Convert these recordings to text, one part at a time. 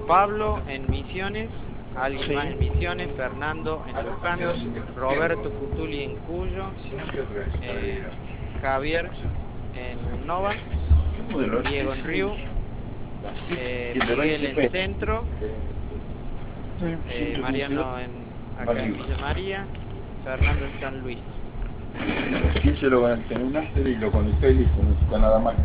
Pablo en Misiones, alguien más en Misiones, Fernando en Luján, Roberto Cutuli en Cuyo, eh, Javier en Nova, Diego en Riu, Miguel en Centro, Mariano acá en Villa María, Fernando en San Luis. 15 lo conecté en un máster y lo conecté y listo, no necesita nada más.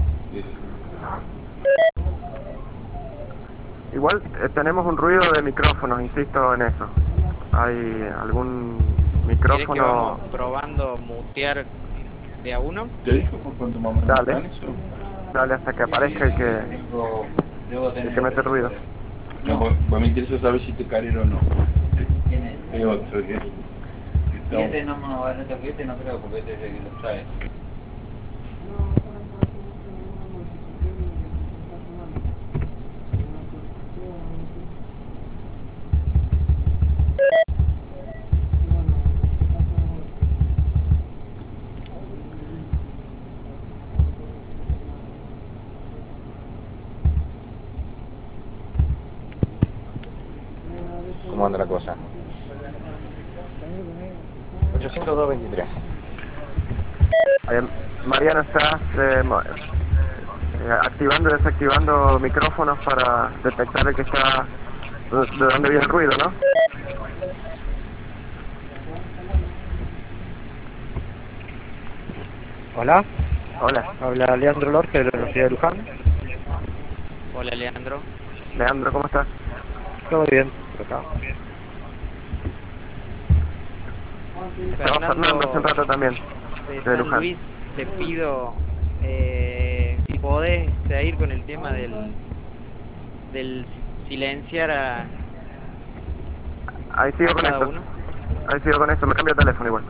Igual tenemos un ruido de micrófonos, insisto en eso. ¿Hay algún ¿Quieres que micrófono? vamos probando mutear de a uno? ¿Te dijo por cuánto más o menos Dale. están eso? Dale hasta que aparezca el que mete ruido. No, pues me interesa saber si te carero o no. Es otro que... Y este no creo porque este es el que lo trae. ¿Cómo anda la cosa? 802.23. Mariano, ¿estás activando y desactivando micrófonos para detectar el que está, de dónde viene el ruido, ¿no? Hola, Hola, habla Leandro Lorque de la Universidad de Luján. Hola Leandro. Leandro, ¿cómo estás? Todo bien, por acá. Estaba Fernando hace un rato también, de de San Luján. Luis, te pido si podés seguir con el tema del silenciar a Ahí sigo con cada eso. uno. Ahí sigo con eso, me cambio de teléfono igual.